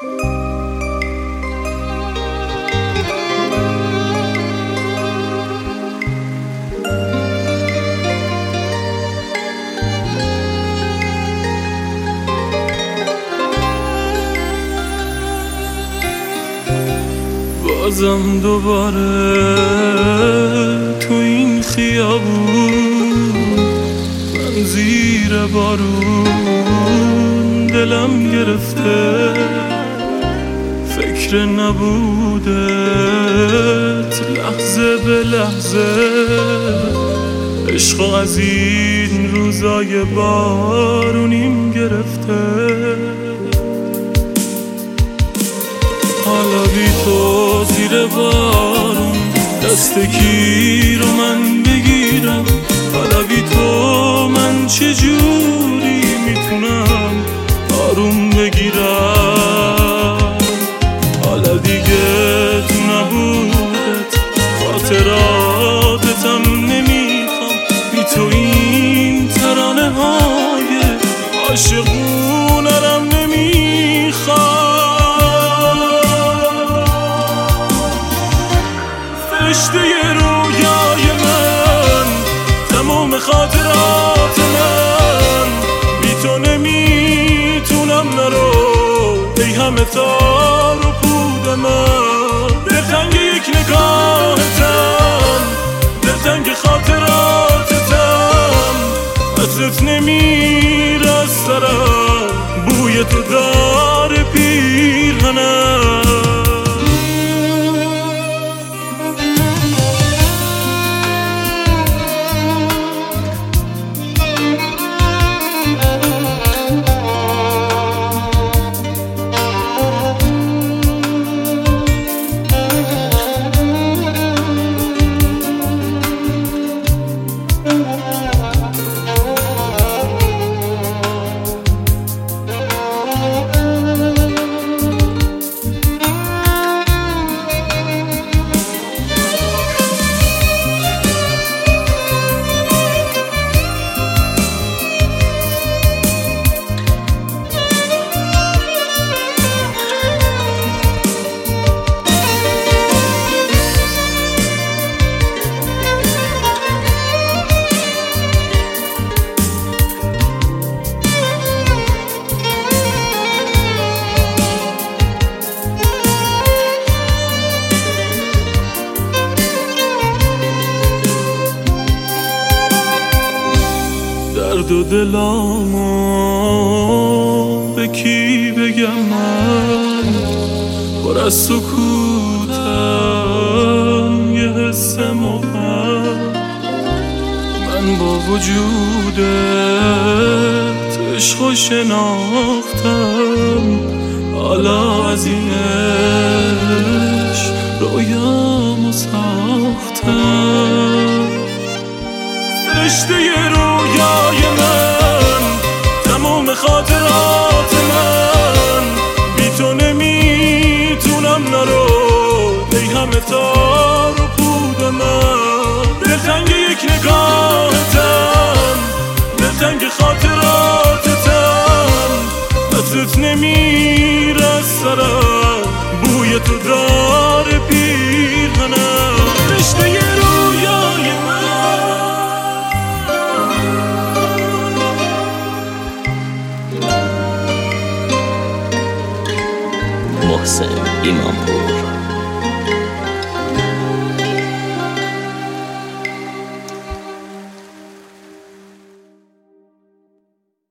بازم دوباره تو این خیابون، من زیر بارون دلم گرفته، فکر نبودت لحظه به لحظه، عشق از این روزای بارونیم گرفته. حالا بی تو زیر بارون دست کی رو من بگیرم؟ حالا بی تو من چجوری میتونم آروم بگیرم؟ حالا دیگه تو نبودت خاطراتتم نمیخوام، بی تو این ترانه های عاشقونرم نمیخوام. فرشته رویای من، تمام خاطرات من، بی تو نمیتونم نرو، ای همه تار و پود من. دلتنگ یک نگاهتم، دلتنگ خاطراتتم، عطرت نمیره از سرم، بوی تو داره پیرهنم. درد و دلامو به کی بگم؟ من پر از سکوتم، یه حس مبهم. من با وجودت عشقو شناختم، حالا از این عشق رویامو ساختم. فرشته رویای من، تمام خاطرات من، بی تو نمیتونم نرو، ای همه تار و پود من. دلتنگ یک نگاهتم، دلتنگ خاطراتتم، عطرت نمیره از سرم، بوی تو داره پیرهنم. فرشته رویای محسن ایمانپور.